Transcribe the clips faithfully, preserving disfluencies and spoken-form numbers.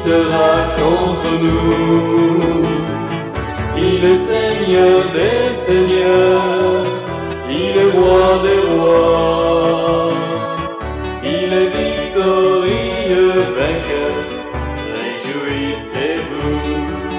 sera contre nous? Il est Seigneur des seigneurs, il est roi des rois, il est victorieux, vainqueur, réjouissez-vous.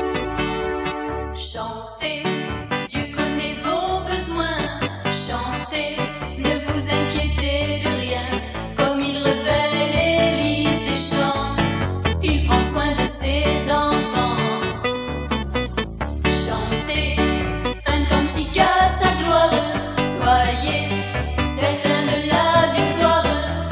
Chantez, Dieu connaît vos besoins, chantez, ne vous inquiétez de rien, comme il revêt les lys des champs, il prend soin de ses enfants. Chantez un cantique à sa gloire, soyez certains de la victoire.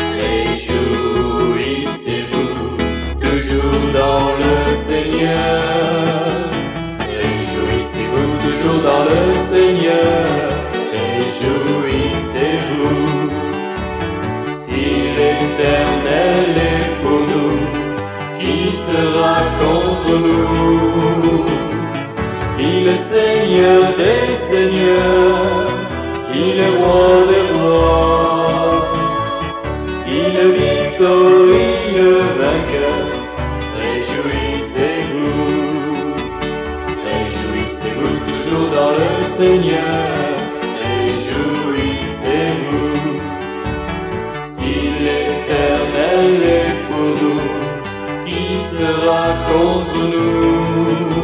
Réjouissez-vous toujours dans le Seigneur. Réjouissez-vous toujours dans le Seigneur. Réjouissez-vous. Si l'Éternel est pour nous, qui sera contre nous? Il est Seigneur des seigneurs, il est roi des rois, il est victorieux, vainqueur. Réjouissez-vous, réjouissez-vous toujours dans le Seigneur. Réjouissez-vous. Si l'Éternel est pour nous, qui sera contre nous?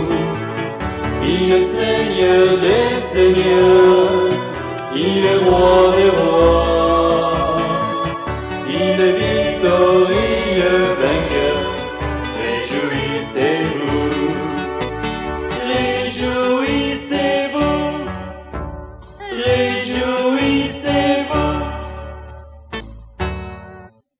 Il est Seigneur des seigneurs, il est roi des rois.